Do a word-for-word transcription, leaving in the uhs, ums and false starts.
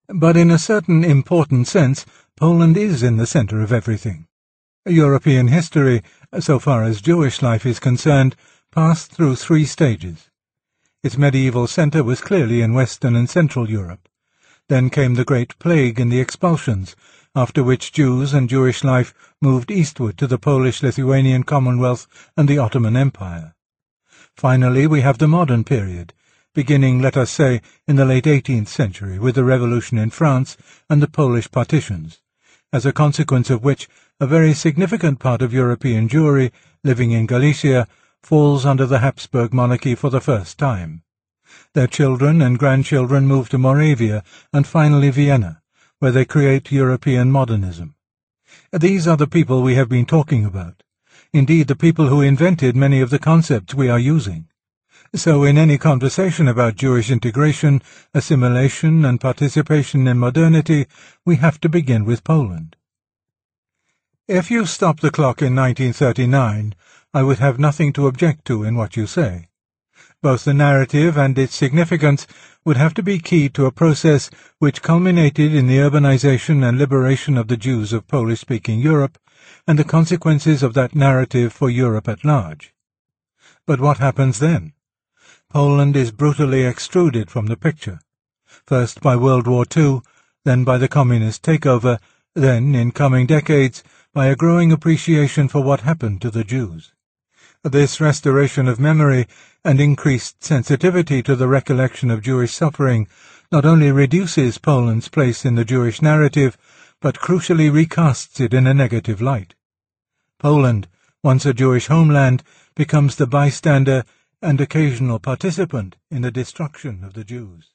But in a certain important sense, Poland is in the center of everything. European history, so far as Jewish life is concerned, passed through three stages. Its medieval center was clearly in Western and Central Europe. Then came the Great Plague and the expulsions, after which Jews and Jewish life moved eastward to the Polish-Lithuanian Commonwealth and the Ottoman Empire. Finally, we have the modern period, beginning, let us say, in the late eighteenth century with the Revolution in France and the Polish partitions, as a consequence of which a very significant part of European Jewry living in Galicia falls under the Habsburg monarchy for the first time. Their children and grandchildren move to Moravia and finally Vienna, where they create European modernism. These are the people we have been talking about, indeed the people who invented many of the concepts we are using. So in any conversation about Jewish integration, assimilation and participation in modernity, we have to begin with Poland. If you stop the clock in nineteen thirty-nine, I would have nothing to object to in what you say. Both the narrative and its significance would have to be key to a process which culminated in the urbanization and liberation of the Jews of Polish-speaking Europe, and the consequences of that narrative for Europe at large. But what happens then? Poland is brutally extruded from the picture, first by World War Two, then by the communist takeover, then, in coming decades, by a growing appreciation for what happened to the Jews. This restoration of memory and increased sensitivity to the recollection of Jewish suffering not only reduces Poland's place in the Jewish narrative, but crucially recasts it in a negative light. Poland, once a Jewish homeland, becomes the bystander and occasional participant in the destruction of the Jews.